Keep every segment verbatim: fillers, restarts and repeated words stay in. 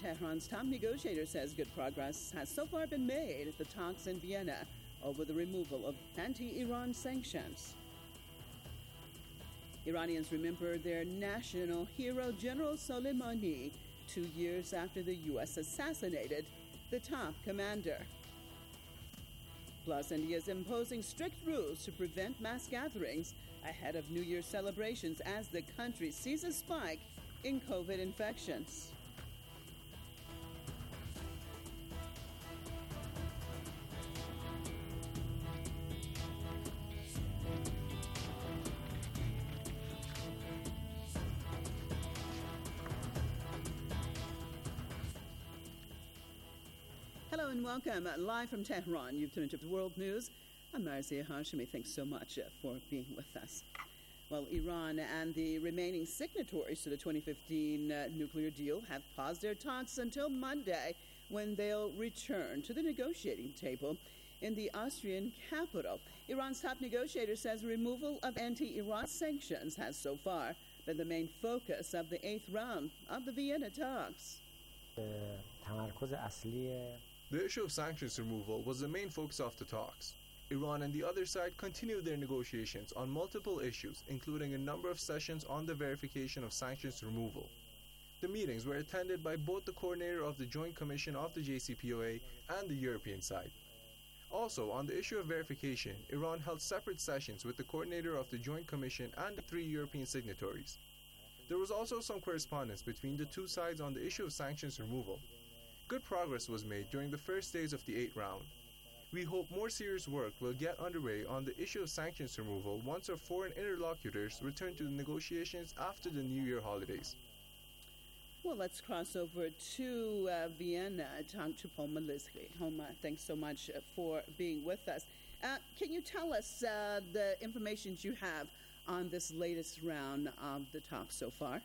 Tehran's top negotiator says good progress has so far been made at the talks in Vienna over the removal of anti-Iran sanctions. Iranians remember their national hero, General Soleimani, two years after the U S assassinated the top commander. Plus, India is imposing strict rules to prevent mass gatherings ahead of New Year's celebrations as the country sees a spike in COVID infections. Hello and welcome. Live from Tehran, you've tuned into World News. I'm Marzieh Hashemi. Thanks so much for being with us. Well, Iran and the remaining signatories to the twenty fifteen uh, nuclear deal have paused their talks until Monday, when they'll return to the negotiating table in the Austrian capital. Iran's top negotiator says removal of anti-Iran sanctions has so far been the main focus of the eighth round of the Vienna talks. The issue of sanctions removal was the main focus of the talks. Iran and the other side continued their negotiations on multiple issues, including a number of sessions on the verification of sanctions removal. The meetings were attended by both the coordinator of the Joint Commission of the J C P O A and the European side. Also, on the issue of verification, Iran held separate sessions with the coordinator of the Joint Commission and the three European signatories. There was also some correspondence between the two sides on the issue of sanctions removal. Good progress was made during the first days of the eighth round. We hope more serious work will get underway on the issue of sanctions removal once our foreign interlocutors return to the negotiations after the New Year holidays. Well, let's cross over to uh, Vienna, talk to Homa Lizki. Homa, thanks so much for being with us. Uh, can you tell us uh, the information you have on this latest round of the talks so far?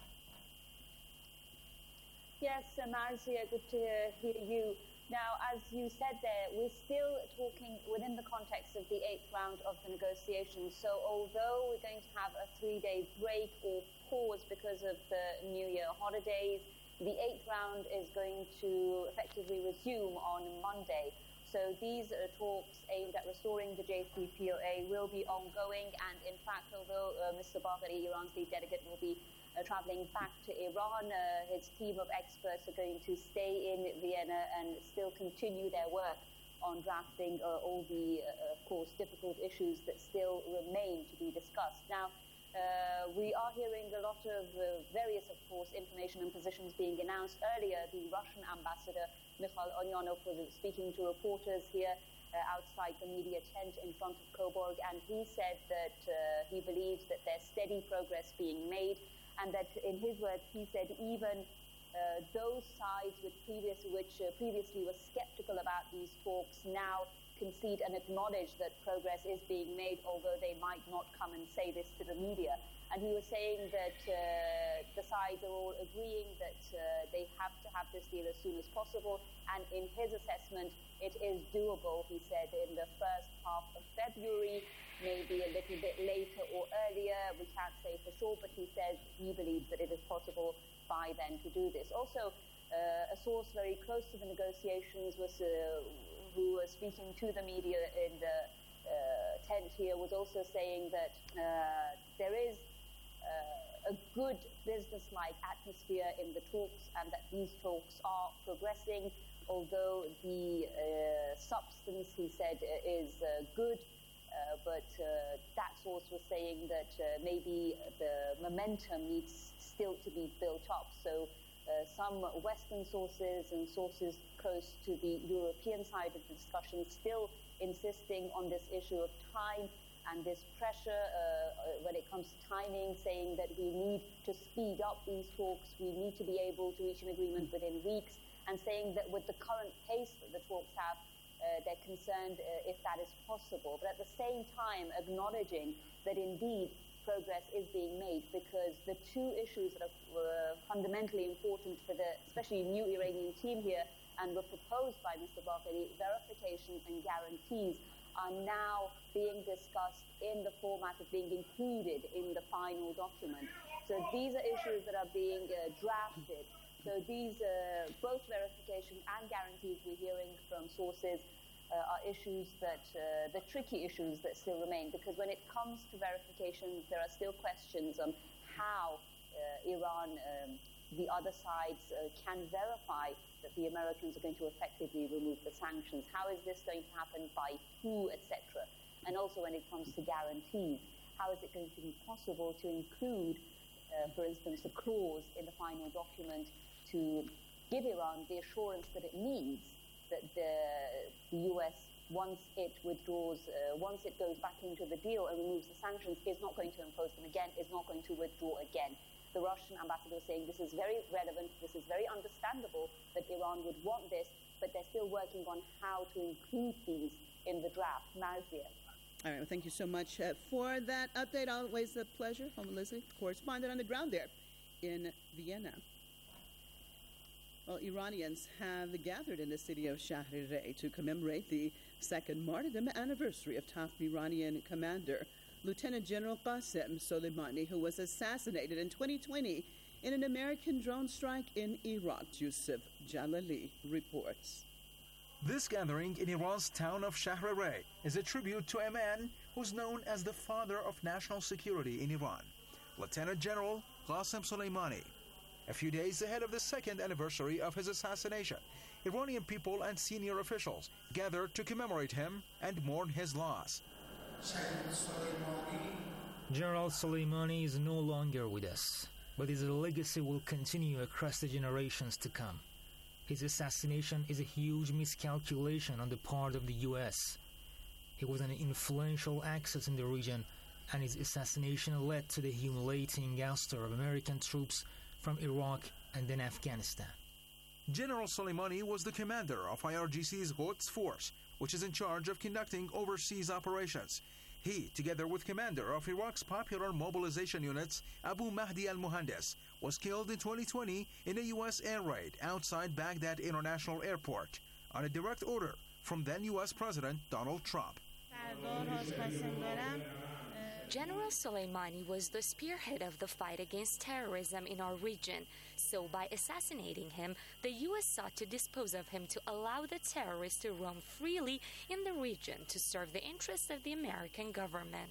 Yes, Marzieh, good to hear you. Now, as you said there, we're still talking within the context of the eighth round of the negotiations. So although we're going to have a three-day break or pause because of the New Year holidays, the eighth round is going to effectively resume on Monday. So these uh, talks aimed at restoring the J C P O A will be ongoing. And in fact, although uh, Mister Bagheri, Iran's lead delegate, will be uh, traveling back to Iran, uh, his team of experts are going to stay in Vienna and still continue their work on drafting uh, all the, uh, of course, difficult issues that still remain to be discussed. Now, uh, we are hearing a lot of uh, various, of course, information and positions being announced. Earlier, the Russian ambassador, Mikhail Onyanov, was speaking to reporters here uh, outside the media tent in front of Coburg, and he said that uh, he believes that there's steady progress being made, and that, in his words, he said even uh, those sides which, previous, which uh, previously were skeptical about these talks now concede and acknowledge that progress is being made, although they might not come and say this to the media. And he was saying that uh, the sides are all agreeing that uh, they have to have this deal as soon as possible. And in his assessment, it is doable, he said, in the first half of February, maybe a little bit later or earlier. We can't say for sure, but he says he believes that it is possible by then to do this. Also, uh, a source very close to the negotiations was uh, who was speaking to the media in the uh, tent here was also saying that uh, there is Uh, a good business-like atmosphere in the talks, and that these talks are progressing, although the uh, substance, he said, is uh, good, uh, but uh, that source was saying that uh, maybe the momentum needs still to be built up. So uh, some Western sources and sources close to the European side of the discussion still insisting on this issue of time and this pressure uh, when it comes to timing, saying that we need to speed up these talks, we need to be able to reach an agreement within weeks, and saying that with the current pace that the talks have, uh, they're concerned uh, if that is possible. But at the same time, acknowledging that indeed progress is being made, because the two issues that are uh, fundamentally important for the especially new Iranian team here and were proposed by Mister Bagheri, verification and guarantees, are now being discussed in the format of being included in the final document. So these are issues that are being uh, drafted So these, uh, both verification and guarantees we're hearing from sources uh, are issues that, uh, the tricky issues that still remain, because when it comes to verifications, there are still questions on how uh, Iran, um, the other sides, uh, can verify that the Americans are going to effectively remove the sanctions. How is this going to happen, by who, et cetera? And also when it comes to guarantees, how is it going to be possible to include, uh, for instance, a clause in the final document to give Iran the assurance that it needs that the, the U S, once it withdraws, uh, once it goes back into the deal and removes the sanctions, is not going to impose them again, is not going to withdraw again. The Russian ambassador was saying this is very relevant, this is very understandable that Iran would want this, but they're still working on how to include these in the draft. Marzia. All right, well, thank you so much uh, for that update. Always a pleasure. Home Elizabeth, correspondent on the ground there in Vienna. Well, Iranians have gathered in the city of Shahrireh to commemorate the second martyrdom anniversary of top Iranian commander, Lieutenant General Qasem Soleimani, who was assassinated in twenty twenty in an American drone strike in Iraq. Yusuf Jalali reports. This gathering in Iran's town of Shahrireh is a tribute to a man who's known as the father of national security in Iran, Lieutenant General Qasem Soleimani. A few days ahead of the second anniversary of his assassination, Iranian people and senior officials gathered to commemorate him and mourn his loss. General Soleimani is no longer with us, but his legacy will continue across the generations to come. His assassination is a huge miscalculation on the part of the U S. He was an influential actor in the region, and his assassination led to the humiliating ouster of American troops from Iraq and then Afghanistan. General Soleimani was the commander of I R G C's Quds Force, which is in charge of conducting overseas operations. He, together with commander of Iraq's popular mobilization units, Abu Mahdi al-Muhandis, was killed in twenty twenty in a U S air raid outside Baghdad International Airport on a direct order from then U S President Donald Trump. General Soleimani was the spearhead of the fight against terrorism in our region, so by assassinating him, the U S sought to dispose of him to allow the terrorists to roam freely in the region to serve the interests of the American government.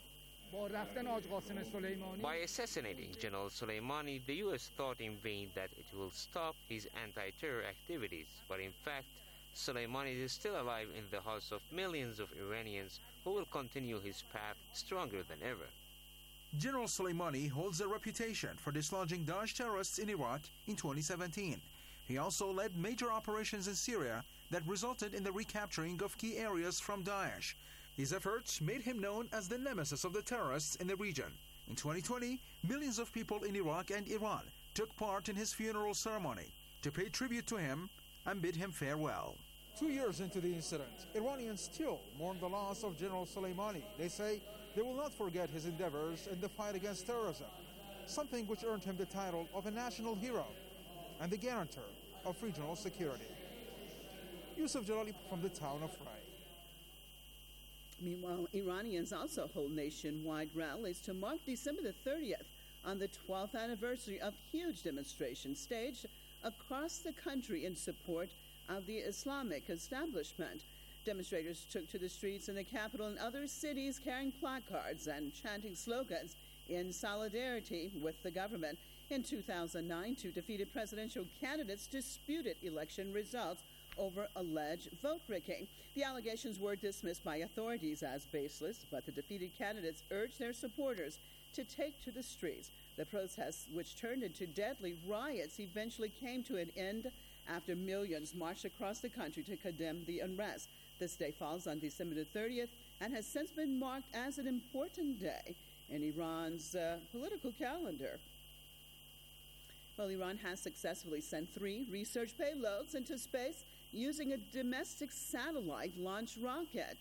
By assassinating General Soleimani, the U S thought in vain that it will stop his anti-terror activities, but in fact, Soleimani is still alive in the hearts of millions of Iranians who will continue his path stronger than ever. General Soleimani holds a reputation for dislodging Daesh terrorists in Iraq in twenty seventeen. He also led major operations in Syria that resulted in the recapturing of key areas from Daesh. His efforts made him known as the nemesis of the terrorists in the region. In twenty twenty, millions of people in Iraq and Iran took part in his funeral ceremony to pay tribute to him and bid him farewell. Two years into the incident, Iranians still mourn the loss of General Soleimani. They say they will not forget his endeavors in the fight against terrorism, something which earned him the title of a national hero and the guarantor of regional security. Yusuf Jalali from the town of Rai. Meanwhile, Iranians also hold nationwide rallies to mark December the thirtieth on the twelfth anniversary of huge demonstrations staged across the country in support of the Islamic establishment. Demonstrators took to the streets in the capital and other cities carrying placards and chanting slogans in solidarity with the government. In two thousand nine, two defeated presidential candidates disputed election results over alleged vote rigging. The allegations were dismissed by authorities as baseless, but the defeated candidates urged their supporters to take to the streets. The protests, which turned into deadly riots, eventually came to an end after millions marched across the country to condemn the unrest. This day falls on December the thirtieth and has since been marked as an important day in Iran's uh, political calendar. Well, Iran has successfully sent three research payloads into space using a domestic satellite launch rocket.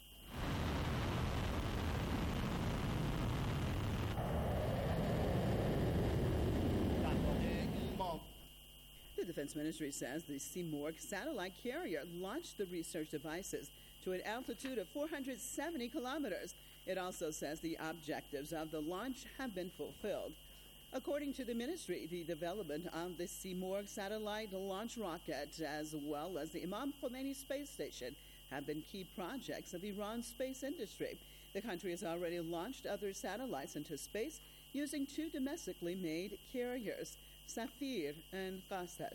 The Defense Ministry says the Simorgh satellite carrier launched the research devices to an altitude of four hundred seventy kilometers. It also says the objectives of the launch have been fulfilled. According to the ministry, the development of the Simorgh satellite launch rocket, as well as the Imam Khomeini space station, have been key projects of Iran's space industry. The country has already launched other satellites into space using two domestically made carriers, Safir and Qasad.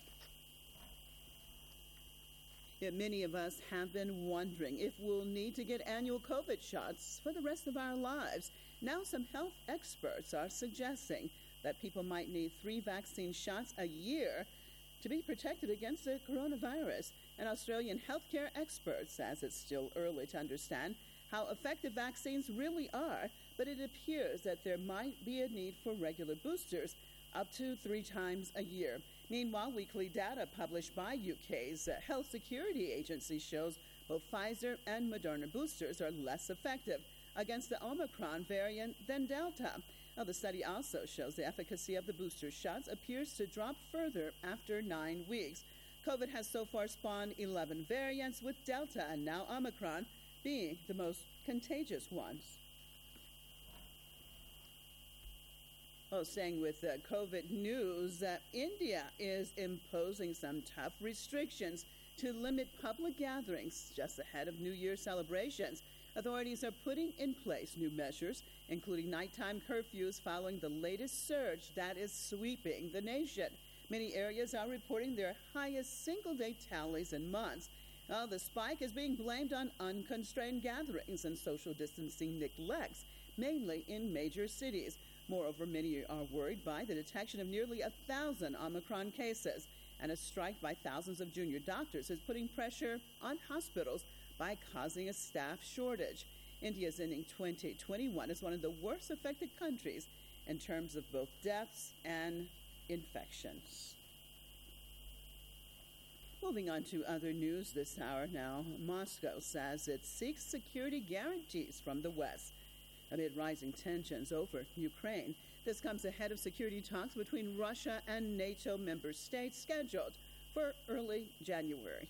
Yet many of us have been wondering if we'll need to get annual COVID shots for the rest of our lives. Now some health experts are suggesting that people might need three vaccine shots a year to be protected against the coronavirus. An Australian healthcare expert says it's still early to understand how effective vaccines really are, but it appears that there might be a need for regular boosters up to three times a year. Meanwhile, weekly data published by U K's Health Security Agency shows both Pfizer and Moderna boosters are less effective against the Omicron variant than Delta. Now, the study also shows the efficacy of the booster shots appears to drop further after nine weeks. COVID has so far spawned eleven variants, with Delta and now Omicron being the most contagious ones. Oh, staying with uh, COVID news, uh, India is imposing some tough restrictions to limit public gatherings just ahead of New Year celebrations. Authorities are putting in place new measures, including nighttime curfews following the latest surge that is sweeping the nation. Many areas are reporting their highest single-day tallies in months. Uh, the spike is being blamed on unconstrained gatherings and social distancing neglects, mainly in major cities. Moreover, many are worried by the detection of nearly a thousand Omicron cases, and a strike by thousands of junior doctors is putting pressure on hospitals by causing a staff shortage. India is ending twenty twenty-one as one of the worst affected countries in terms of both deaths and infections. Moving on to other news this hour now, Moscow says it seeks security guarantees from the West amid rising tensions over Ukraine. This comes ahead of security talks between Russia and NATO member states scheduled for early January.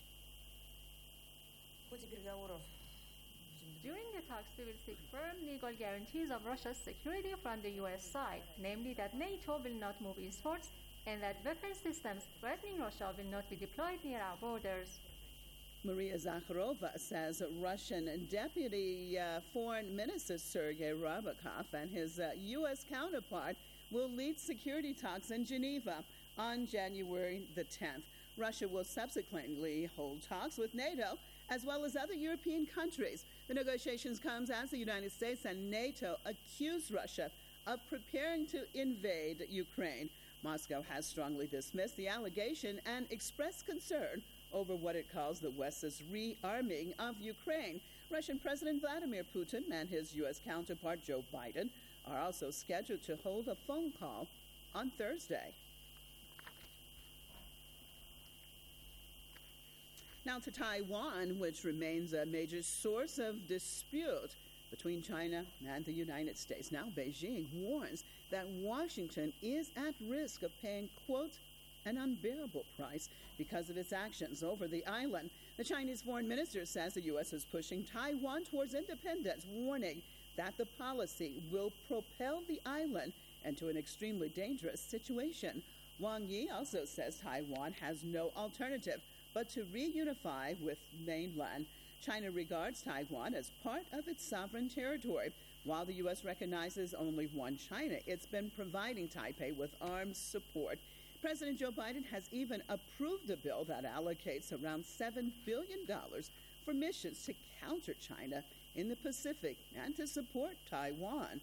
During the talks, we will seek firm legal guarantees of Russia's security from the U S side, namely that NATO will not move eastwards and that weapon systems threatening Russia will not be deployed near our borders. Maria Zakharova says Russian Deputy uh, Foreign Minister Sergei Ryabkov and his uh, U S counterpart will lead security talks in Geneva on January the tenth. Russia will subsequently hold talks with NATO as well as other European countries. The negotiations comes as the United States and NATO accuse Russia of preparing to invade Ukraine. Moscow has strongly dismissed the allegation and expressed concern over what it calls the West's rearming of Ukraine. Russian President Vladimir Putin and his U S counterpart Joe Biden are also scheduled to hold a phone call on Thursday. Now to Taiwan, which remains a major source of dispute between China and the United States. Now Beijing warns that Washington is at risk of paying, quote, an unbearable price because of its actions over the island. The Chinese foreign minister says the U S is pushing Taiwan towards independence, warning that the policy will propel the island into an extremely dangerous situation. Wang Yi also says Taiwan has no alternative but to reunify with mainland. China regards Taiwan as part of its sovereign territory. While the U S recognizes only one China, it's been providing Taipei with arms support. President Joe Biden has even approved a bill that allocates around seven billion dollars for missions to counter China in the Pacific and to support Taiwan.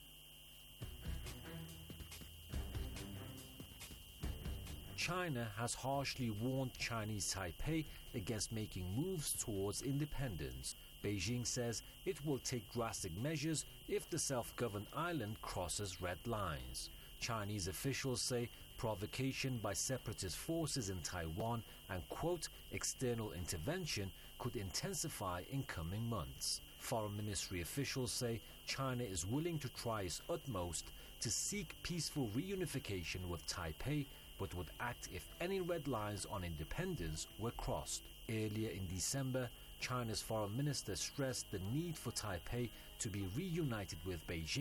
China has harshly warned Chinese Taipei against making moves towards independence. Beijing says it will take drastic measures if the self-governed island crosses red lines. Chinese officials say provocation by separatist forces in Taiwan and, quote, external intervention could intensify in coming months. Foreign Ministry officials say China is willing to try its utmost to seek peaceful reunification with Taipei, but would act if any red lines on independence were crossed. Earlier in December, China's foreign minister stressed the need for Taipei to be reunited with Beijing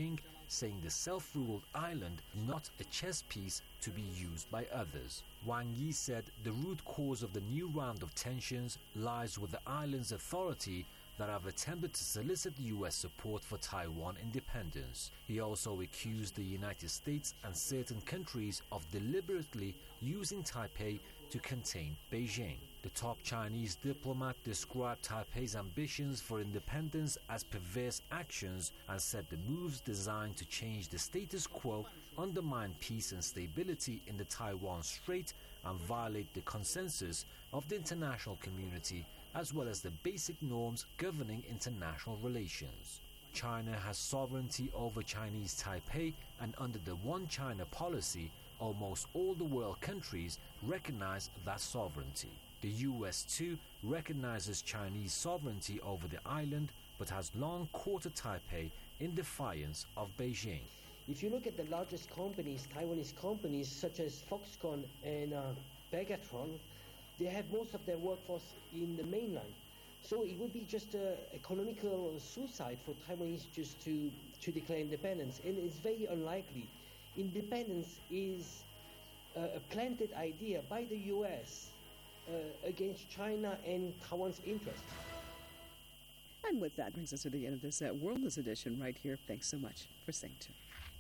saying the self-ruled island not a chess piece to be used by others. Wang Yi said the root cause of the new round of tensions lies with the island's authority that have attempted to solicit U S support for Taiwan independence. He also accused the United States and certain countries of deliberately using Taipei to contain Beijing. The top Chinese diplomat described Taipei's ambitions for independence as perverse actions and said the moves designed to change the status quo undermine peace and stability in the Taiwan Strait and violate the consensus of the international community as well as the basic norms governing international relations. China has sovereignty over Chinese Taipei, and under the One China policy, almost all the world countries recognize that sovereignty. The U S too recognizes Chinese sovereignty over the island, but has long courted Taipei in defiance of Beijing. If you look at the largest companies, Taiwanese companies such as Foxconn and uh, Pegatron, they have most of their workforce in the mainland. So it would be just an economical suicide for Taiwanese just to, to declare independence. And it's very unlikely. Independence is uh, a planted idea by the U S uh, against China and Taiwan's interests. And with that brings us to the end of this uh, World News edition right here. Thanks so much for staying tuned.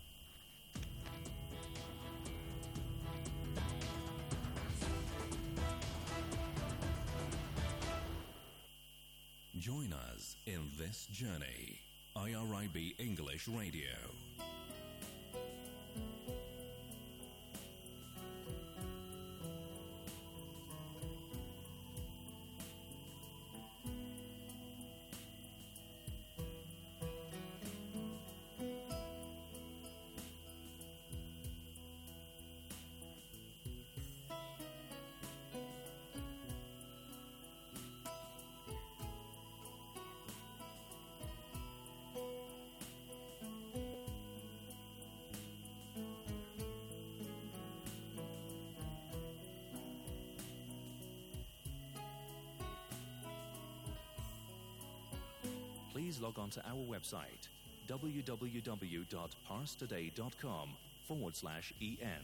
Join us in this journey. I R I B English Radio. Please log on to our website, www.parstoday.com forward slash EN.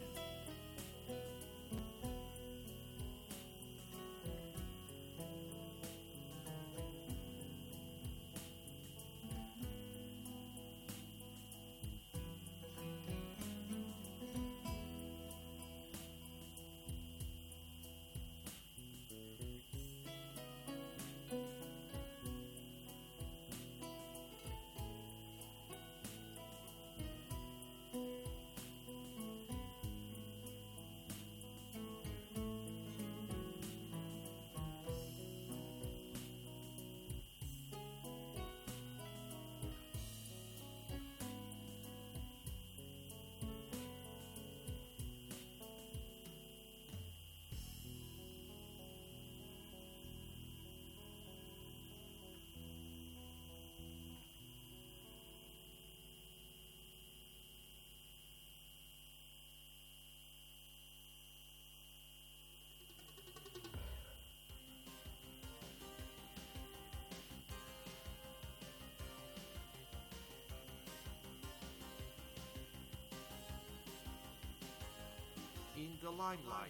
In the limelight.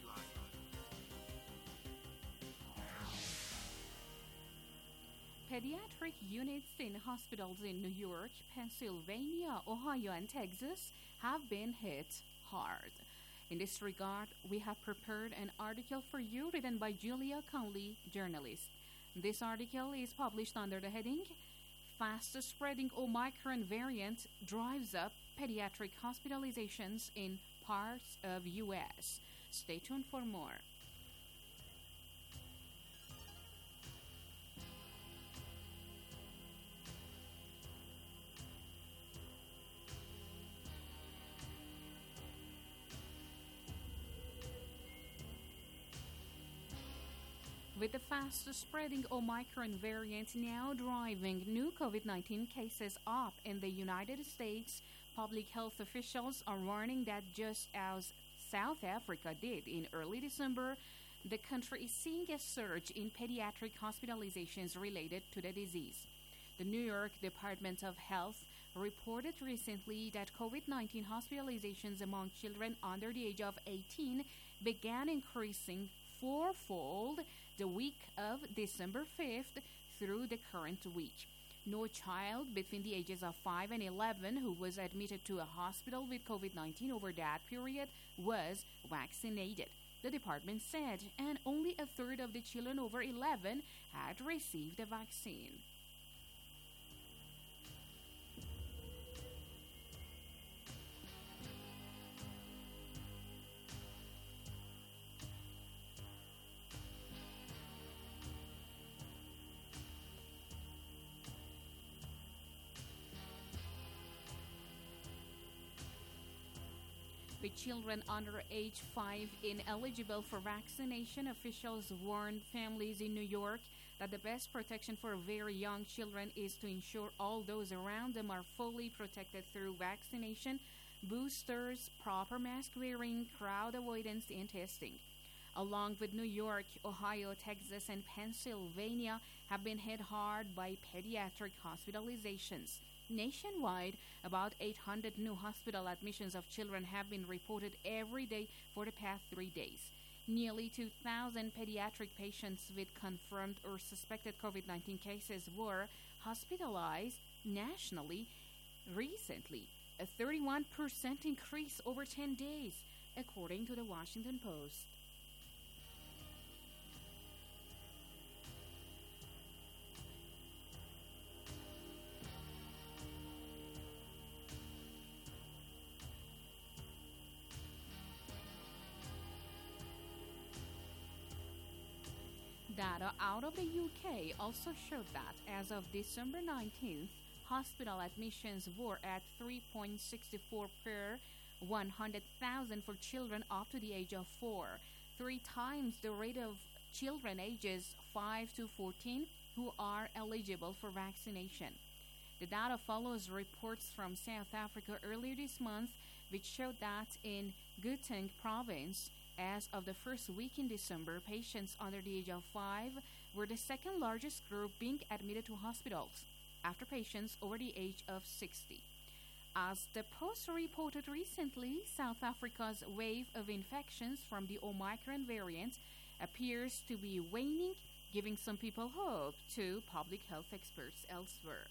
Pediatric units in hospitals in New York, Pennsylvania, Ohio, and Texas have been hit hard. In this regard, we have prepared an article for you written by Julia Conley, journalist. This article is published under the heading, Fastest Spreading Omicron Variant Drives Up Pediatric Hospitalizations in Parts of U S. Stay tuned for more. With the fastest spreading Omicron variant now driving new COVID nineteen cases up in the United States, public health officials are warning that just as South Africa did in early December, the country is seeing a surge in pediatric hospitalizations related to the disease. The New York Department of Health reported recently that COVID nineteen hospitalizations among children under the age of eighteen began increasing fourfold the week of December fifth through the current week. No child between the ages of five and eleven who was admitted to a hospital with COVID nineteen over that period was vaccinated, the department said, and only a third of the children over eleven had received the vaccine. With children under age five ineligible for vaccination, officials warned families in New York that the best protection for very young children is to ensure all those around them are fully protected through vaccination, boosters, proper mask wearing, crowd avoidance, and testing. Along with New York, Ohio, Texas, and Pennsylvania have been hit hard by pediatric hospitalizations. Nationwide, about eight hundred new hospital admissions of children have been reported every day for the past three days. Nearly two thousand pediatric patients with confirmed or suspected COVID nineteen cases were hospitalized nationally recently, a thirty-one percent increase over ten days, according to the Washington Post. Data out of the U K also showed that as of December nineteenth, hospital admissions were at three point six four per one hundred thousand for children up to the age of four, three times the rate of children ages five to fourteen who are eligible for vaccination. The data follows reports from South Africa earlier this month, which showed that in Gauteng province, as of the first week in December, patients under the age of five were the second largest group being admitted to hospitals, after patients over the age of sixty. As the Post reported recently, South Africa's wave of infections from the Omicron variant appears to be waning, giving some people hope to public health experts elsewhere.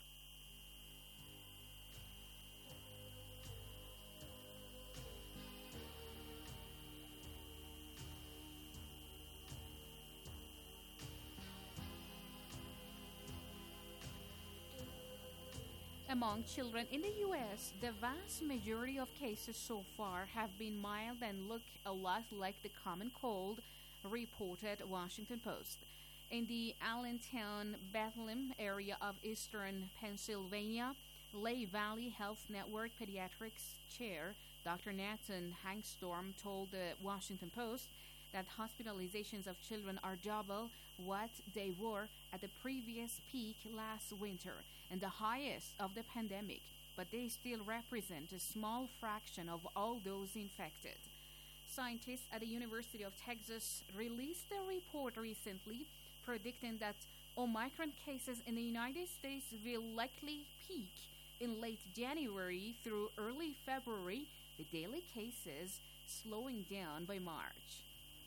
Among children in the U S, the vast majority of cases so far have been mild and look a lot like the common cold, reported Washington Post. In the Allentown, Bethlehem area of eastern Pennsylvania, Lehigh Valley Health Network Pediatrics Chair Doctor Nathan Hangstorm told the Washington Post that hospitalizations of children are double what they were at the previous peak last winter and the highest of the pandemic, but they still represent a small fraction of all those infected. Scientists at the University of Texas released a report recently predicting that Omicron cases in the United States will likely peak in late January through early February, with daily cases slowing down by March.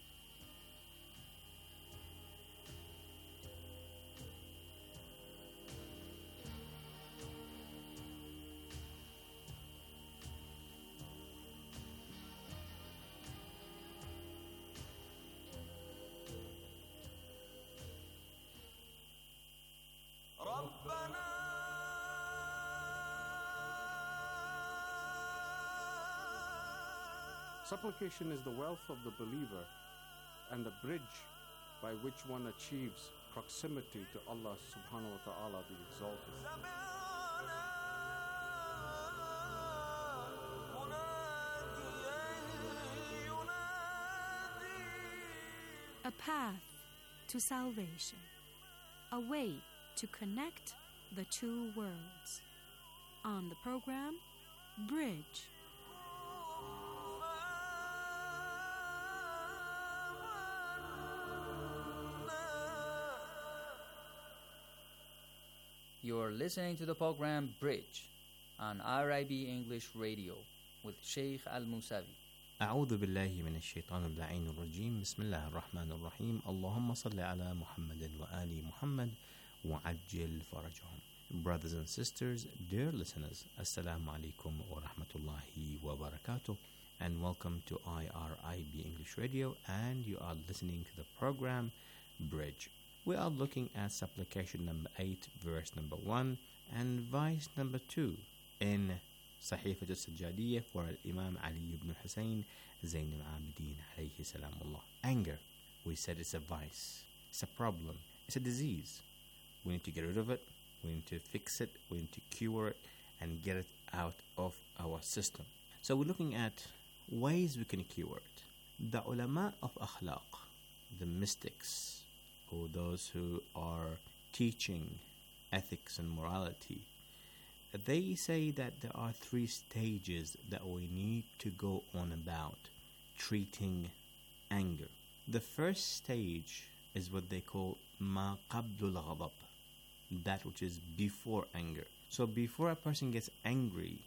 Supplication is the wealth of the believer and the bridge by which one achieves proximity to Allah subhanahu wa ta'ala the exalted. A path to salvation, a way to connect the two worlds. On the program, Bridge. You're listening to the program Bridge. on R I B English Radio with Sheikh Al-Musawi. أعوذ بالله من الشيطان اللعين الرجيم بسم الله الرحمن الرحيم اللهم صل على محمد وآل محمد وعجل فرجهم. Brothers and sisters, dear listeners, Assalamu alaikum wa rahmatullahi wa barakatuh, and welcome to I R I B English Radio, and you are listening to the program Bridge. We are looking at supplication number eight, verse number one, and vice number two in Sahifat al-Sajjadiyya for Imam Ali ibn Hussein Zain al-Abidin alayhi salamullah. Anger, we said, it's a vice, it's a problem, it's a disease. We need to get rid of it, we need to fix it, we need to cure it and get it out of our system. So we're looking at ways we can cure it. The ulama of akhlaq, the mystics, or those who are teaching ethics and morality, they say that there are three stages that we need to go on about treating anger. The first stage is what they call ma qablul ghadab, that which is before anger. So before a person gets angry,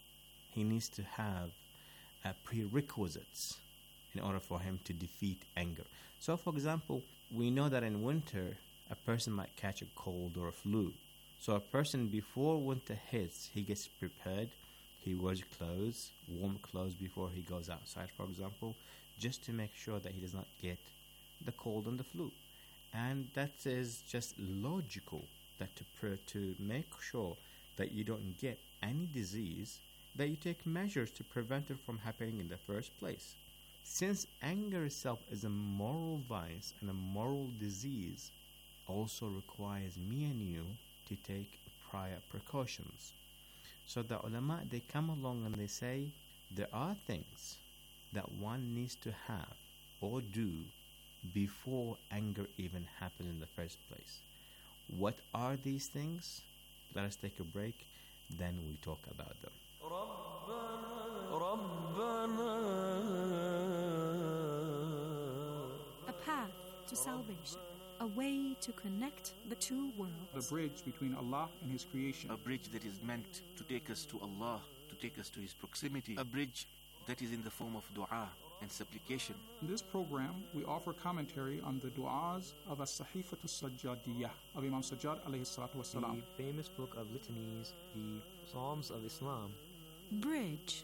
he needs to have uh, prerequisites in order for him to defeat anger. So for example, we know that in winter a person might catch a cold or a flu. So a person, before winter hits, he gets prepared, he wears clothes, warm clothes before he goes outside, for example, just to make sure that he does not get the cold and the flu. And that is just logical, that to pr- to make sure that you don't get any disease, that you take measures to prevent it from happening in the first place. Since anger itself is a moral vice and a moral disease, also requires me and you to take prior precautions. So the ulama, they come along and they say there are things that one needs to have or do before anger even happens in the first place. What are these things? Let us take a break, then we talk about them. A path to salvation. A way to connect the two worlds. The bridge between Allah and His creation. A bridge that is meant to take us to Allah, to take us to His proximity. A bridge that is in the form of dua and supplication. In this program, we offer commentary on the du'as of As-Sahifat al-Sajjadiyya of Imam Sajjad alayhi salatu wasalam. The famous book of litanies, the Psalms of Islam. Bridge.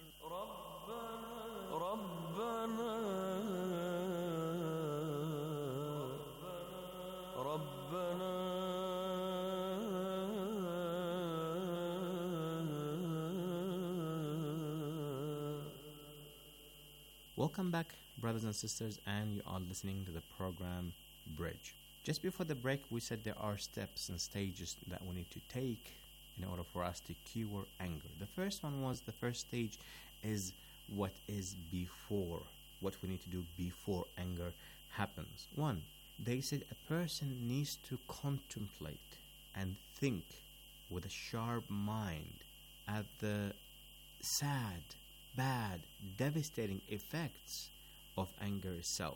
Welcome back, brothers and sisters, and you are listening to the program Bridge. Just before the break, we said there are steps and stages that we need to take in order for us to cure anger. The first one was, the first stage is what is before, what we need to do before anger happens. One, they said a person needs to contemplate and think with a sharp mind at the sad, bad, devastating effects of anger itself.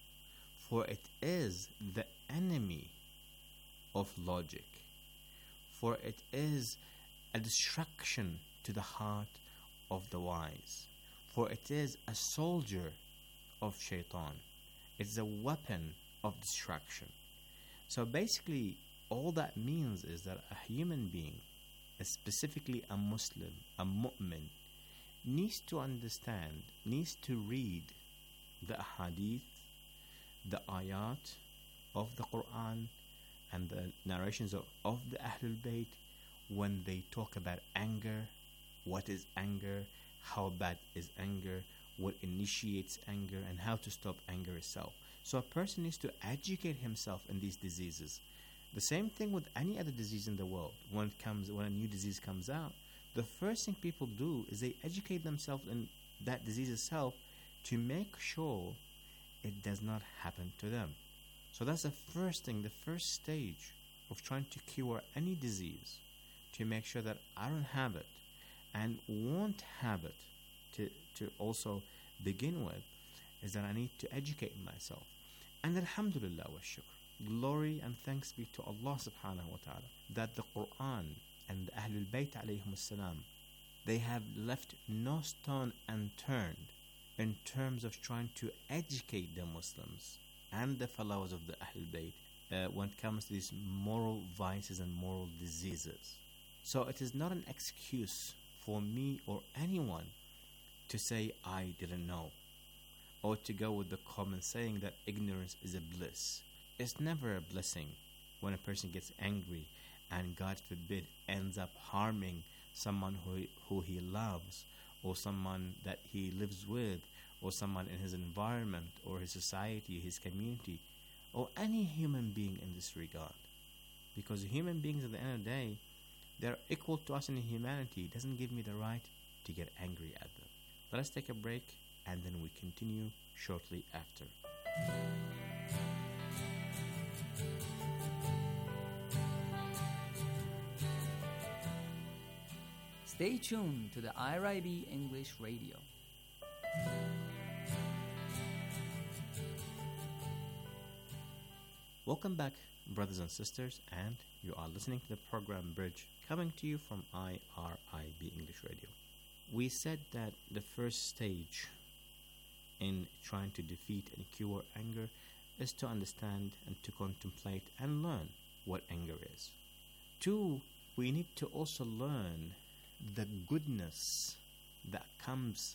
For it is the enemy of logic. For it is a distraction to the heart of the wise. For it is a soldier of shaitan. It's a weapon of distraction. So basically, all that means is that a human being, specifically a Muslim, a mu'min, needs to understand, needs to read the hadith, the ayat of the Quran, and the narrations of, of the Ahlul Bayt when they talk about anger, what is anger, how bad is anger, what initiates anger, and how to stop anger itself. So a person needs to educate himself in these diseases. The same thing with any other disease in the world. When it comes, when a new disease comes out, the first thing people do is they educate themselves in that disease itself to make sure it does not happen to them. So that's the first thing, the first stage of trying to cure any disease, to make sure that I don't have it and won't have it to, to also begin with, is that I need to educate myself. And alhamdulillah wa shukr, glory and thanks be to Allah subhanahu wa ta'ala, that the Quran and the Ahlul Bayt alayhim salam They have left no stone unturned in terms of trying to educate the Muslims and the followers of the Ahl Bayt uh, when it comes to these moral vices and moral diseases. So it is not an excuse for me or anyone to say I didn't know, or to go with the common saying that ignorance is a bliss. It's never a blessing when a person gets angry and, God forbid, ends up harming someone who, who he loves, or someone that he lives with, or someone in his environment, or his society, his community, or any human being in this regard. Because human beings at the end of the day, they're equal to us in humanity. It doesn't give me the right to get angry at them. Let us take a break, and then we continue shortly after. Stay tuned to the I R I B English Radio. Welcome back, brothers and sisters, and you are listening to the program Bridge, coming to you from I R I B English Radio. We said that the first stage in trying to defeat and cure anger is to understand and to contemplate and learn what anger is. Two, we need to also learn the goodness that comes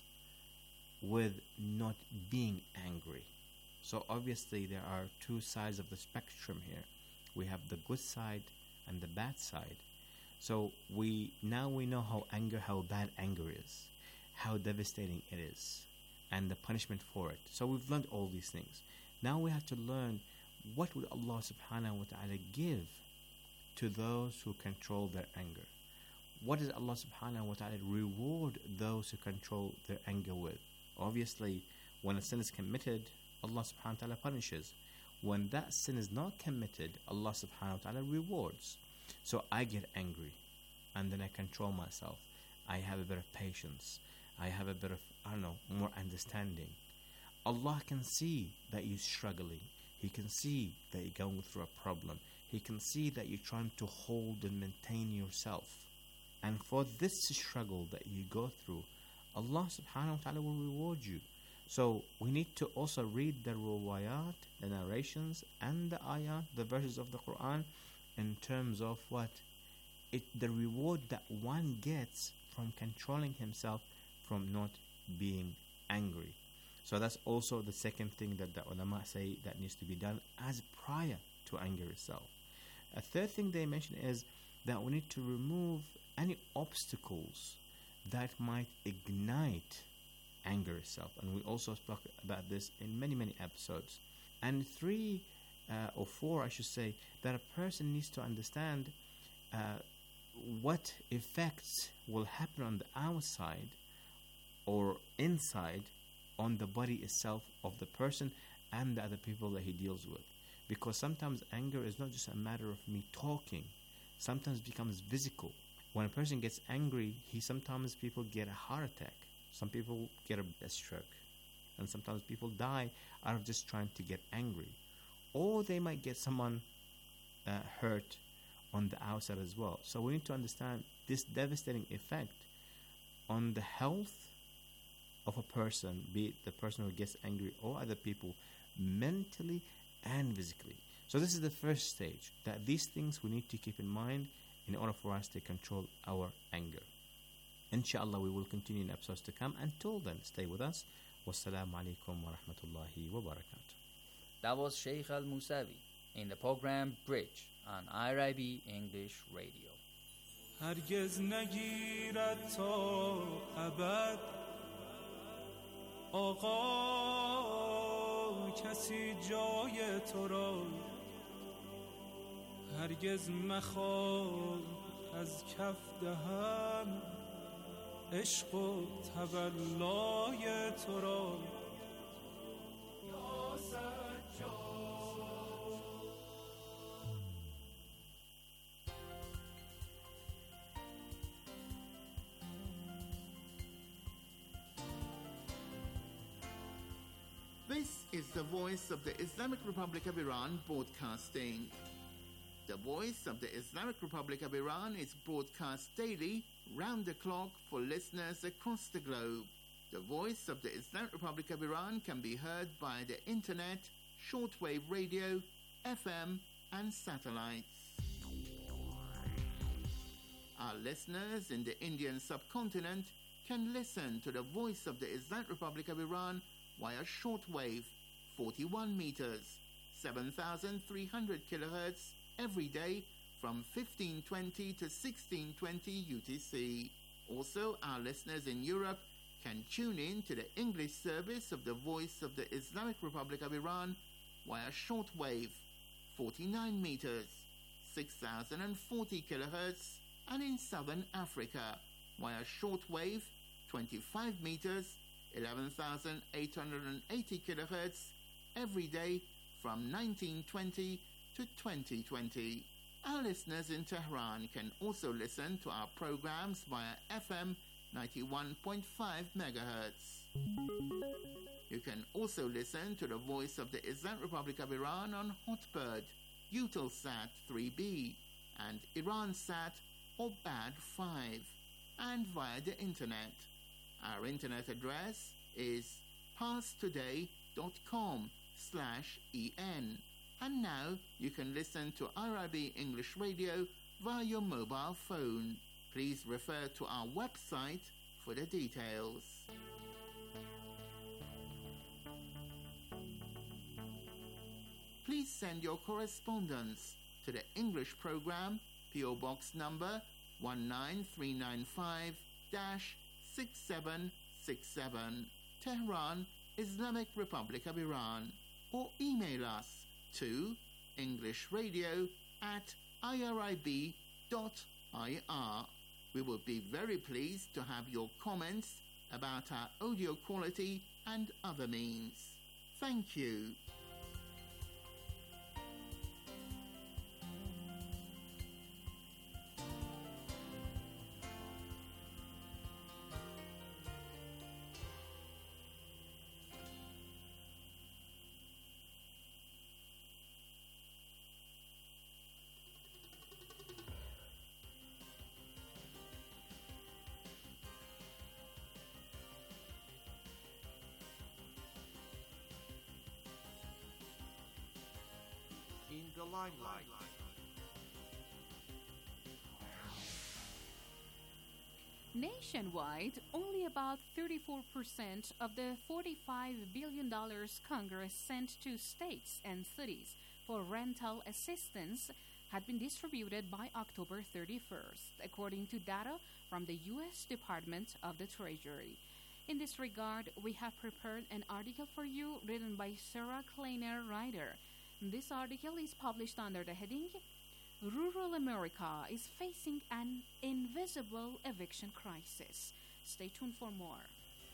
with not being angry. So obviously there are two sides of the spectrum here. We have the good side and the bad side. So we now we know how anger, how bad anger is, how devastating it is, and the punishment for it. So we've learned all these things. Now we have to learn what would Allah subhanahu wa ta'ala give to those who control their anger. What does Allah subhanahu wa ta'ala reward those who control their anger with? Obviously, when a sin is committed, Allah subhanahu wa ta'ala punishes. When that sin is not committed, Allah subhanahu wa ta'ala rewards. So I get angry, and then I control myself. I have a bit of patience. I have a bit of, I don't know, more understanding. Allah can see that you're struggling. He can see that you're going through a problem. He can see that you're trying to hold and maintain yourself. And for this struggle that you go through, Allah subhanahu wa ta'ala will reward you. So we need to also read the ruwayat, the narrations, and the ayat, the verses of the Quran, in terms of what? It, the reward that one gets from controlling himself from not being angry. So that's also the second thing that the ulama say that needs to be done as prior to anger itself. A third thing they mention is that we need to remove any obstacles that might ignite anger itself, and we also spoke about this in many many episodes. And three uh, or four I should say, that a person needs to understand uh, what effects will happen on the outside or inside on the body itself of the person and the other people that he deals with. Because sometimes anger is not just a matter of me talking, sometimes it becomes physical. When a person gets angry, he sometimes people get a heart attack, some people get a, a stroke, and sometimes people die out of just trying to get angry. Or they might get someone uh, hurt on the outside as well. So we need to understand this devastating effect on the health of a person, be it the person who gets angry or other people, mentally and physically. So this is the first stage, that these things we need to keep in mind in order for us to control our anger. Inshallah, we will continue in episodes to come. Until then, stay with us. Wassalamu alaikum wa rahmatullahi wa barakatuh. That was Sheikh Al-Musawi in the program Bridge on I R I B English Radio. هرگز نگیرد تا ابد آقا کسی جای تو را هرگز مخواد از کف دهم عشق و تولای تو را یا سجاد. This is the voice of the Islamic Republic of Iran broadcasting. The Voice of the Islamic Republic of Iran is broadcast daily, round the clock, for listeners across the globe. The Voice of the Islamic Republic of Iran can be heard by the internet, shortwave radio, F M, and satellites. Our listeners in the Indian subcontinent can listen to the Voice of the Islamic Republic of Iran via shortwave, forty-one meters, seven thousand three hundred kilohertz, every day from fifteen twenty to sixteen twenty U T C. Also, our listeners in Europe can tune in to the English service of the Voice of the Islamic Republic of Iran via shortwave, forty-nine meters, six thousand forty kilohertz, and in Southern Africa via shortwave, twenty-five meters, eleven thousand eight hundred eighty kilohertz, every day from nineteen twenty to twenty twenty. Our listeners in Tehran can also listen to our programs via F M ninety-one point five megahertz. You can also listen to the Voice of the Islamic Republic of Iran on Hotbird, Eutelsat three B, and Iransat or B A D five, and via the internet. Our internet address is parstoday.com slash en. And now you can listen to I R I B English Radio via your mobile phone. Please refer to our website for the details. Please send your correspondence to the English program, P O Box number one nine three nine five six seven six seven, Tehran, Islamic Republic of Iran, or email us to englishradio at irib dot ir. We will be very pleased to have your comments about our audio quality and other means. Thank you. In the limelight. Nationwide, only about thirty-four percent of the forty-five billion dollars Congress sent to states and cities for rental assistance had been distributed by October thirty-first, according to data from the U S Department of the Treasury. In this regard, we have prepared an article for you written by Sarah Kleiner Ryder. This article is published under the heading, Rural America is Facing an Invisible Eviction Crisis. Stay tuned for more.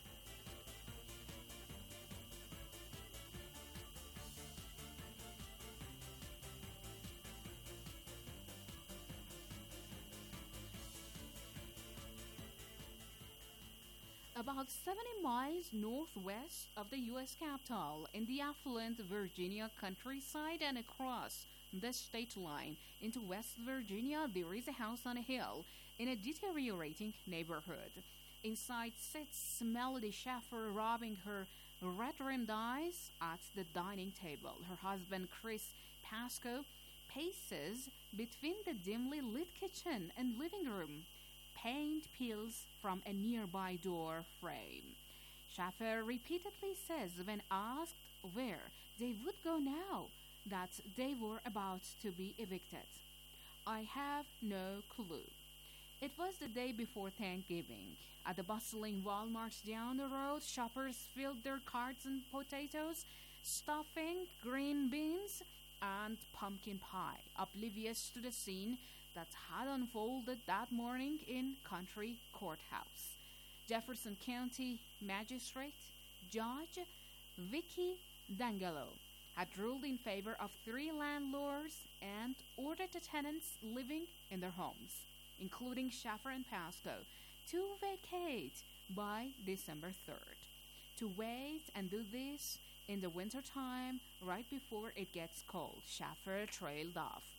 About seventy miles northwest of the U S capital, in the affluent Virginia countryside and across the state line into West Virginia, there is a house on a hill in a deteriorating neighborhood. Inside sits Melody Schaffer robbing her red-rimmed eyes at the dining table. Her husband, Chris Pasco, paces between the dimly lit kitchen and living room. Paint peels from a nearby door frame. Schaffer repeatedly says, when asked where they would go now that they were about to be evicted, "I have no clue." It was the day before Thanksgiving. At the bustling Walmart down the road, shoppers filled their carts and potatoes, stuffing, green beans, and pumpkin pie, oblivious to the scene that had unfolded that morning in Country Courthouse. Jefferson County Magistrate Judge Vicky D'Angelo had ruled in favor of three landlords and ordered the tenants living in their homes, including Schaffer and Pasco, to vacate by December third. To wait and do this in the wintertime right before it gets cold, Schaffer trailed off.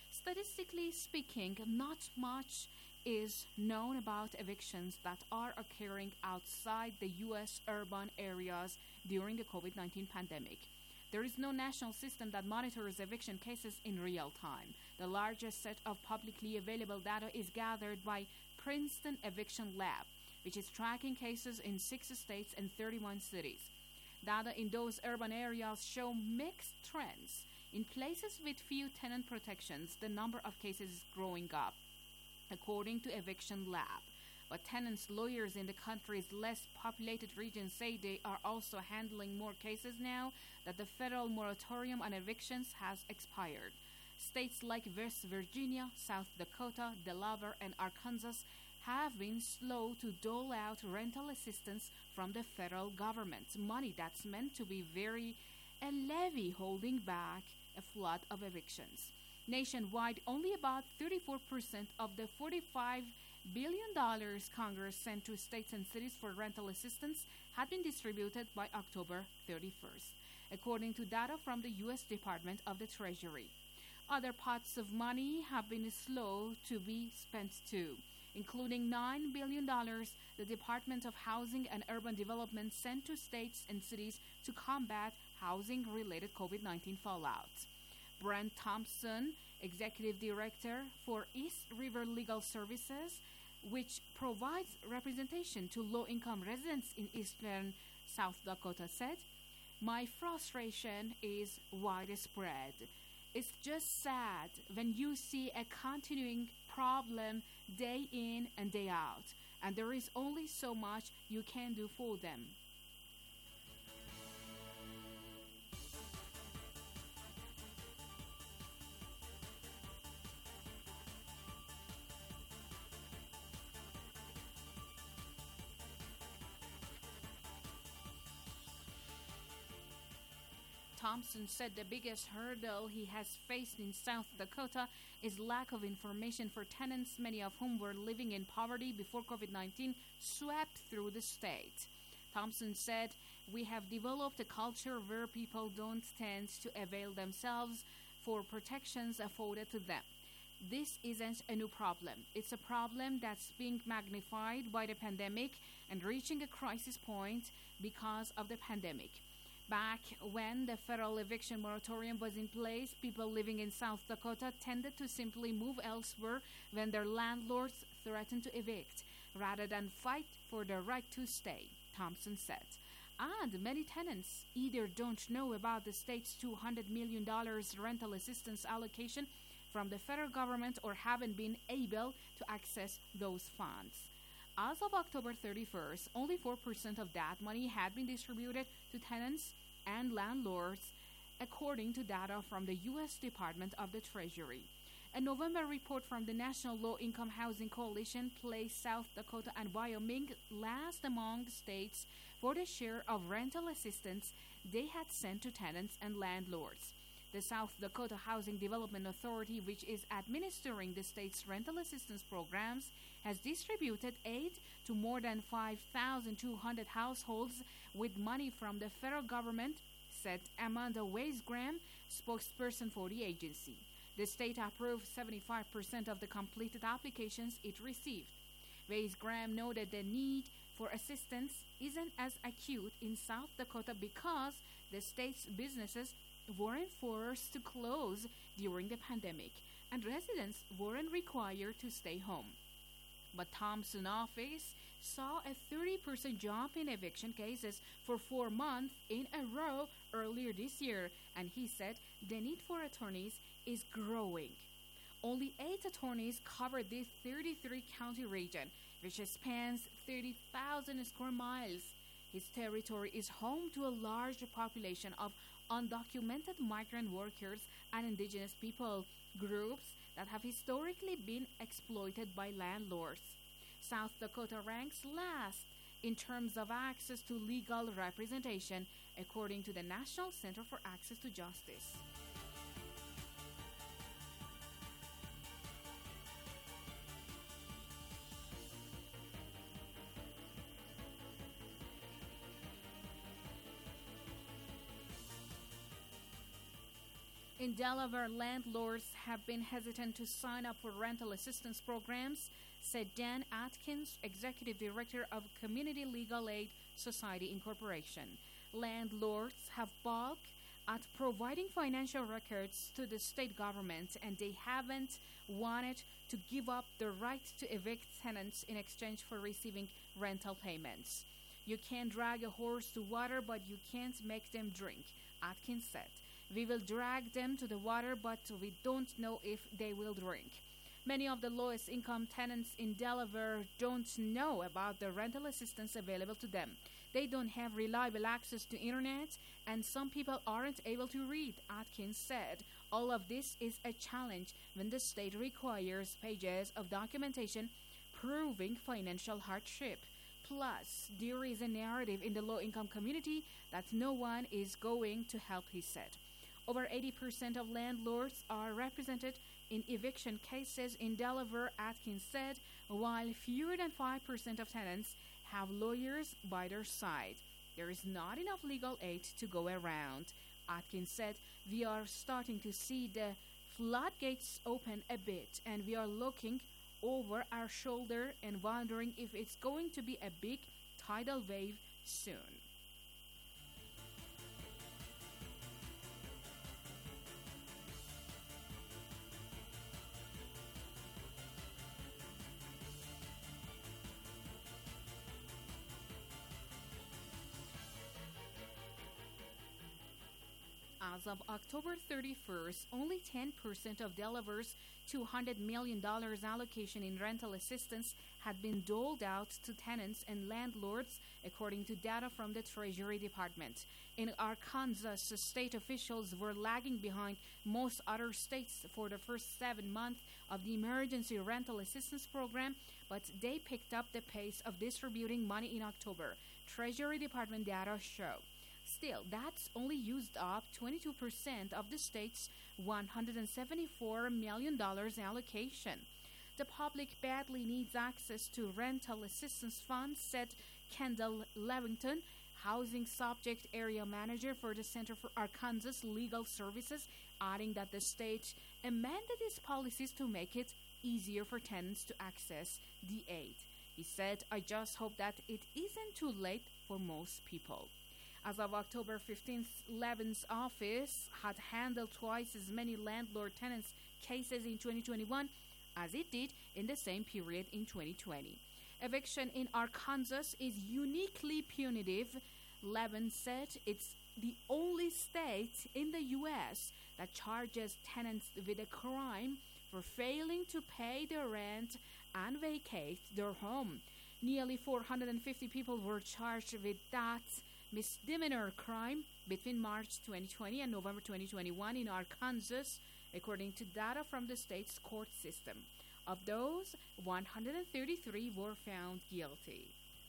Statistically speaking, not much is known about evictions that are occurring outside the U S urban areas during the COVID nineteen pandemic. There is no national system that monitors eviction cases in real time. The largest set of publicly available data is gathered by Princeton Eviction Lab, which is tracking cases in six states and thirty-one cities. Data in those urban areas show mixed trends. In places with few tenant protections, the number of cases is growing up, according to Eviction Lab. But tenants' lawyers in the country's less populated regions say they are also handling more cases now that the federal moratorium on evictions has expired. States like West Virginia, South Dakota, Delaware, and Arkansas have been slow to dole out rental assistance from the federal government, money that's meant to be very a levy holding back a flood of evictions. Nationwide, only about thirty-four percent of the forty-five billion dollars Congress sent to states and cities for rental assistance had been distributed by October thirty-first, according to data from the U S Department of the Treasury. Other pots of money have been slow to be spent too, including nine billion dollars the Department of Housing and Urban Development sent to states and cities to combat housing-related COVID nineteen fallout. Brent Thompson, Executive Director for East River Legal Services, which provides representation to low-income residents in eastern South Dakota, said, "My frustration is widespread. It's just sad when you see a continuing problem day in and day out, and there is only so much you can do for them." Thompson said the biggest hurdle he has faced in South Dakota is lack of information for tenants, many of whom were living in poverty before COVID nineteen swept through the state. Thompson said, "We have developed a culture where people don't tend to avail themselves for protections afforded to them. This isn't a new problem. It's a problem that's being magnified by the pandemic and reaching a crisis point because of the pandemic. Back when the federal eviction moratorium was in place, people living in South Dakota tended to simply move elsewhere when their landlords threatened to evict, rather than fight for their right to stay," Thompson said. And many tenants either don't know about the state's two hundred million dollars rental assistance allocation from the federal government or haven't been able to access those funds. As of October thirty-first, only four percent of that money had been distributed to tenants and landlords, according to data from the U S Department of the Treasury. A November report from the National Low-Income Housing Coalition placed South Dakota and Wyoming last among the states for the share of rental assistance they had sent to tenants and landlords. The South Dakota Housing Development Authority, which is administering the state's rental assistance programs, has distributed aid to more than five thousand two hundred households with money from the federal government, said Amanda Weisgram, spokesperson for the agency. The state approved seventy-five percent of the completed applications it received. Weisgram noted the need for assistance isn't as acute in South Dakota because the state's businesses weren't forced to close during the pandemic, and residents weren't required to stay home. But Thompson's office saw a thirty percent jump in eviction cases for four months in a row earlier this year, and he said the need for attorneys is growing. Only eight attorneys cover this thirty-three county region, which spans thirty thousand square miles. His territory is home to a large population of undocumented migrant workers and indigenous people, groups that have historically been exploited by landlords. South Dakota ranks last in terms of access to legal representation, according to the National Center for Access to Justice. In Delaware, landlords have been hesitant to sign up for rental assistance programs, said Dan Atkins, Executive Director of Community Legal Aid Society Incorporation. Landlords have balked at providing financial records to the state government, and they haven't wanted to give up the right to evict tenants in exchange for receiving rental payments. You can drag a horse to water, but you can't make them drink, Atkins said. We will drag them to the water, but we don't know if they will drink. Many of the lowest income tenants in Delaware don't know about the rental assistance available to them. They don't have reliable access to internet, and some people aren't able to read, Atkins said. All of this is a challenge when the state requires pages of documentation proving financial hardship. Plus, there is a narrative in the low-income community that no one is going to help, he said. Over eighty percent of landlords are represented in eviction cases in Delaware, Atkins said, while fewer than five percent of tenants have lawyers by their side. There is not enough legal aid to go around. Atkins said, we are starting to see the floodgates open a bit, and we are looking over our shoulder and wondering if it's going to be a big tidal wave soon. As of October thirty-first, only ten percent of Delaware's two hundred million dollars allocation in rental assistance had been doled out to tenants and landlords, according to data from the Treasury Department. In Arkansas, state officials were lagging behind most other states for the first seven months of the emergency rental assistance program, but they picked up the pace of distributing money in October, Treasury Department data show. Still, that's only used up twenty-two percent of the state's one hundred seventy-four million dollars allocation. The public badly needs access to rental assistance funds, said Kendall Levington, housing subject area manager for the Center for Arkansas Legal Services, adding that the state amended its policies to make it easier for tenants to access the aid. He said, I just hope that it isn't too late for most people. As of October fifteenth, Levin's office had handled twice as many landlord-tenants cases in twenty twenty-one as it did in the same period in twenty twenty. Eviction in Arkansas is uniquely punitive, Levin said. It's the only state in the U S that charges tenants with a crime for failing to pay their rent and vacate their home. Nearly four hundred fifty people were charged with that misdemeanor crime between March twenty twenty and November twenty twenty-one in Arkansas, according to data from the state's court system. Of those, one hundred thirty-three were found guilty.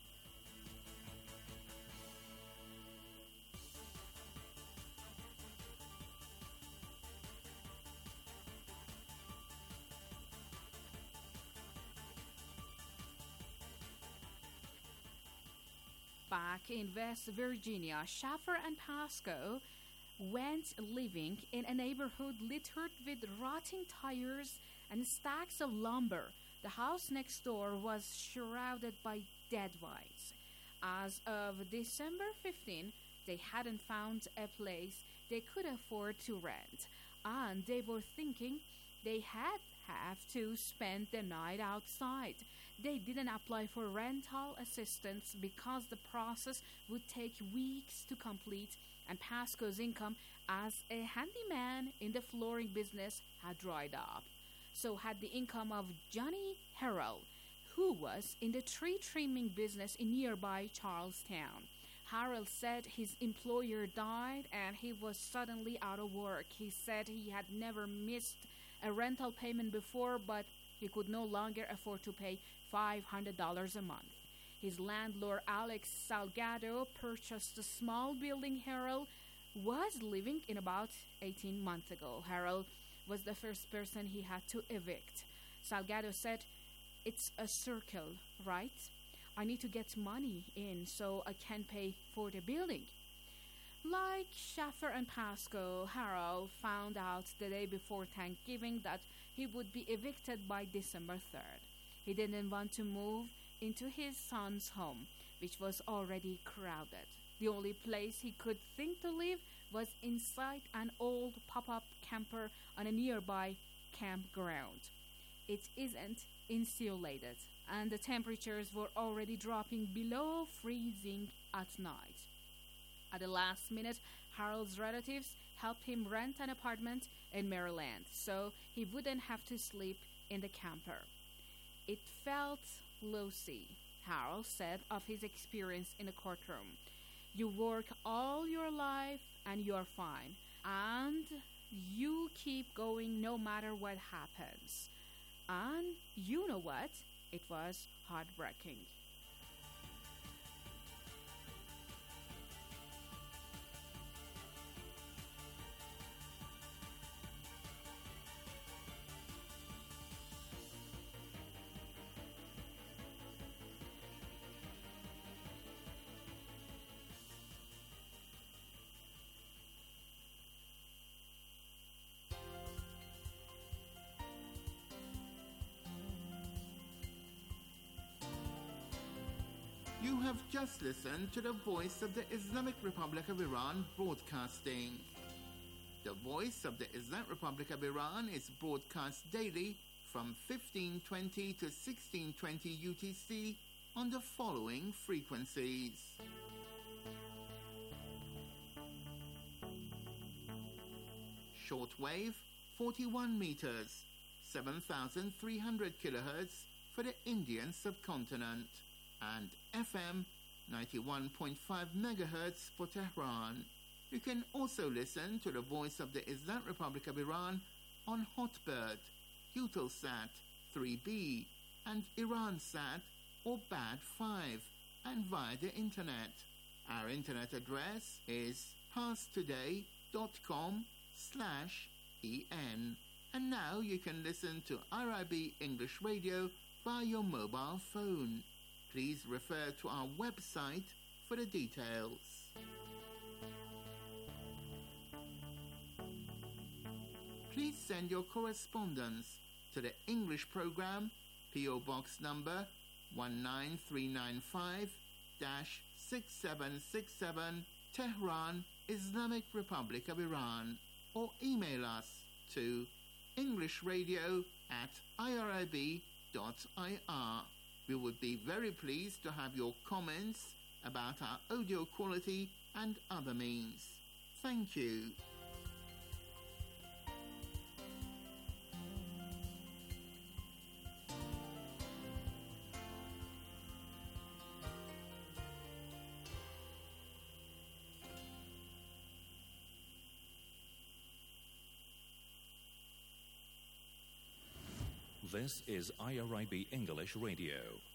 Back in West Virginia, Schaffer and Pasco went living in a neighborhood littered with rotting tires and stacks of lumber. The house next door was shrouded by dead bodies. As of December fifteenth, they hadn't found a place they could afford to rent, and they were thinking they had have to spend the night outside. They didn't apply for rental assistance because the process would take weeks to complete, and Pasco's income as a handyman in the flooring business had dried up. So had the income of Johnny Harrell, who was in the tree trimming business in nearby Charlestown. Harrell said his employer died and he was suddenly out of work. He said he had never missed a rental payment before, but he could no longer afford to pay five hundred dollars a month. His landlord, Alex Salgado, purchased the small building Harrell was living in about eighteen months ago. Harrell was the first person he had to evict. Salgado said, "It's a circle, right? I need to get money in so I can pay for the building." Like Schaffer and Pascoe, Harold found out the day before Thanksgiving that he would be evicted by December third. He didn't want to move into his son's home, which was already crowded. The only place he could think to live was inside an old pop-up camper on a nearby campground. It isn't insulated, and the temperatures were already dropping below freezing at night. At the last minute, Harold's relatives helped him rent an apartment in Maryland so he wouldn't have to sleep in the camper. It felt lousy, Harold said of his experience in the courtroom. You work all your life and you're fine, and you keep going no matter what happens. And you know what? It was heartbreaking. You have just listened to the Voice of the Islamic Republic of Iran broadcasting. The Voice of the Islamic Republic of Iran is broadcast daily from fifteen twenty to sixteen twenty U T C on the following frequencies. Shortwave forty-one meters, seven thousand three hundred kilohertz for the Indian subcontinent, and F M ninety-one point five megahertz for Tehran. You can also listen to the Voice of the Islamic Republic of Iran on Hotbird, Eutelsat three B, and Iransat or B A D five, and via the internet. Our internet address is parstoday.com slash en. And now you can listen to I R I B English Radio via your mobile phone. Please refer to our website for the details. Please send your correspondence to the English program, P O Box number one nine three nine five, six seven six seven, Tehran, Islamic Republic of Iran, or email us to englishradio at irib dot I R. We would be very pleased to have your comments about our audio quality and other means. Thank you. This is I R I B English Radio.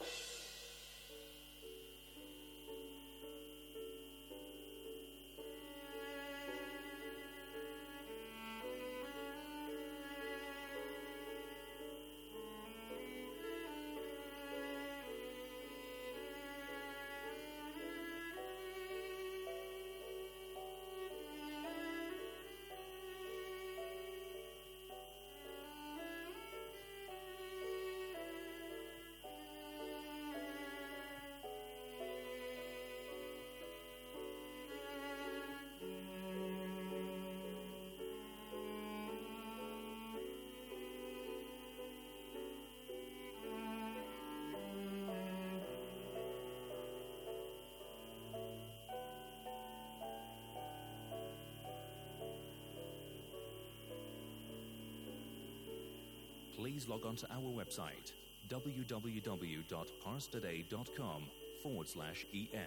Please log on to our website, www.parstoday.com forward slash en.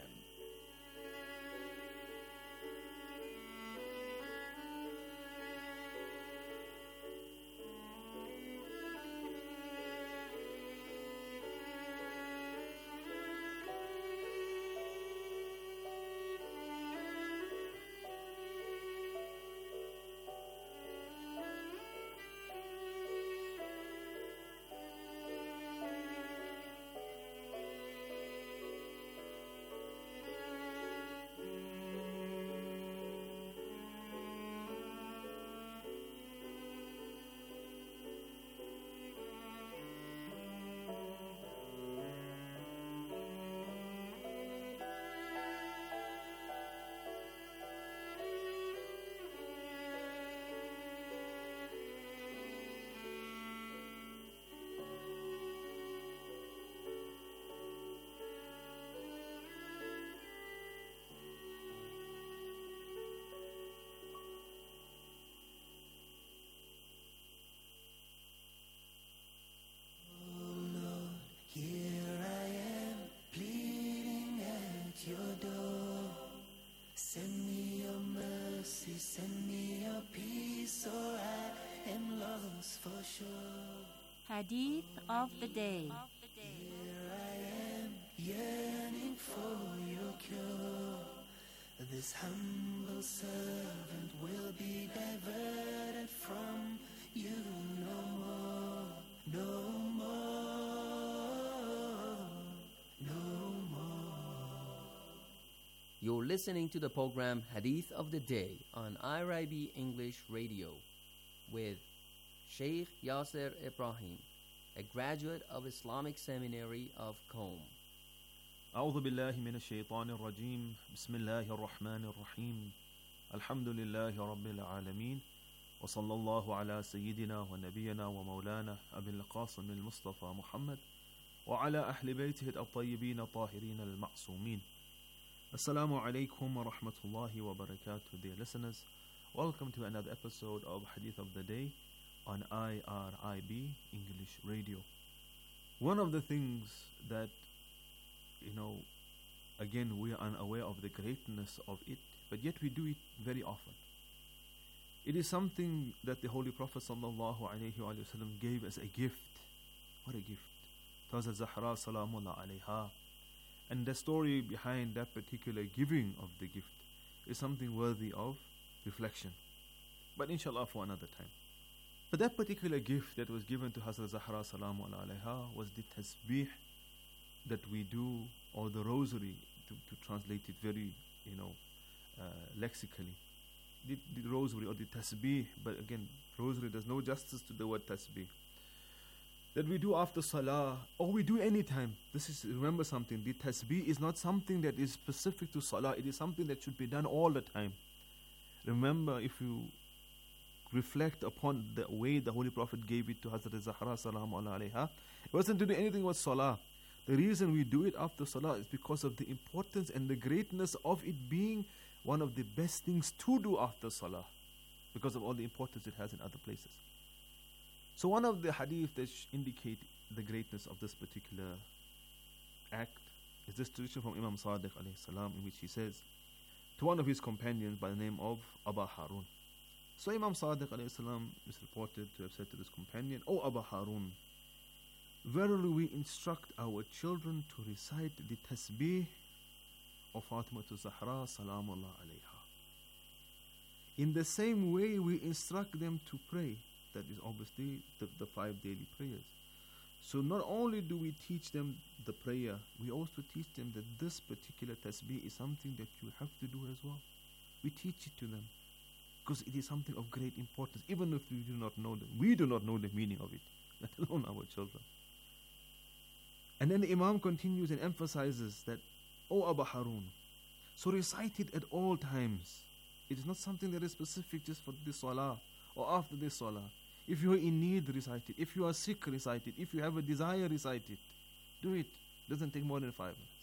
send me a piece or I am lost for sure. Hadith of the day. Here I am yearning for your cure. This humble servant will be diverted from you no more, no more, no more. You're listening to the program Hadith of the Day on I R I B English Radio with Sheikh Yasser Ibrahim, a graduate of Islamic Seminary of Qom. أعوذ بالله من الشيطان الرجيم بسم الله الرحمن الرحيم الحمد لله رب العالمين وصلى الله على سيدنا ونبينا ومولانا أبي القاسم المصطفى محمد وعلى أهل بيته الطيبين الطاهرين المعصومين. Assalamu alaikum wa rahmatullahi wa barakatuh, dear listeners. Welcome to another episode of Hadith of the Day on I R I B English Radio. One of the things that, you know, again, we are unaware of the greatness of it, but yet we do it very often. It is something that the Holy Prophet sallallahu alaihi wasallam gave as a gift. What a gift. Hazrat Zahra salamullah alayha. And the story behind that particular giving of the gift is something worthy of reflection. But inshallah for another time. But that particular gift that was given to Hazrat Zahra salamullah alayha was the tasbih that we do, or the rosary, to, to translate it very, you know, uh, lexically. The, the rosary or the tasbih, but again, rosary does no justice to the word tasbih. That we do after salah, or we do any time. This is, remember something, the tasbih is not something that is specific to salah, it is something that should be done all the time. Remember, if you reflect upon the way the Holy Prophet gave it to Hazrat Zahra salamu alayha, it wasn't to do anything with salah. The reason we do it after salah is because of the importance and the greatness of it being one of the best things to do after salah, because of all the importance it has in other places. So one of the hadith that indicate the greatness of this particular act is this tradition from Imam Sadiq alayhi salam, in which he says to one of his companions by the name of Aba Harun. So Imam Sadiq alayhi salam is reported to have said to this companion, "O Aba Harun, verily we instruct our children to recite the tasbih of Fatima to Zahra salamullah alayha. In the same way we instruct them to pray." That is obviously the, the five daily prayers. So not only do we teach them the prayer, we also teach them that this particular tasbih is something that you have to do as well. We teach it to them because it is something of great importance, even if we do not know them. We do not know the meaning of it, let alone our children. And then the Imam continues and emphasizes that, "O Aba Harun, so recite it at all times. It is not something that is specific just for the salah or after the salah. If you are in need, recite it. If you are sick, recite it. If you have a desire, recite it. Do it. It doesn't take more than five minutes.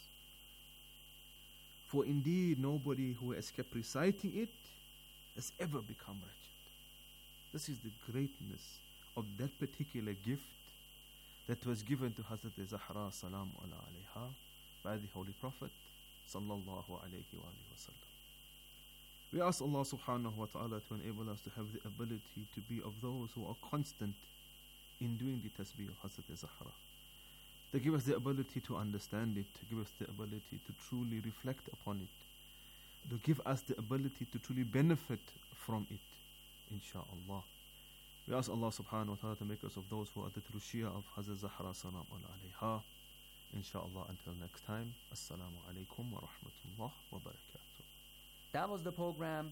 For indeed, nobody who has kept reciting it has ever become wretched." This is the greatness of that particular gift that was given to Hazrat Zahra salam alayha by the Holy Prophet sallallahu alayhi wa sallam. We ask Allah subhanahu wa ta'ala to enable us to have the ability to be of those who are constant in doing the tasbih of Hazrat Zahra. To give us the ability to understand it, to give us the ability to truly reflect upon it, to give us the ability to truly benefit from it, insha'Allah. We ask Allah subhanahu wa ta'ala to make us of those who are the true Shia of Hazrat Zahra salam alayha. Insha'Allah, until next time, Assalamu alaikum wa rahmatullah wa barakatuh. That was the program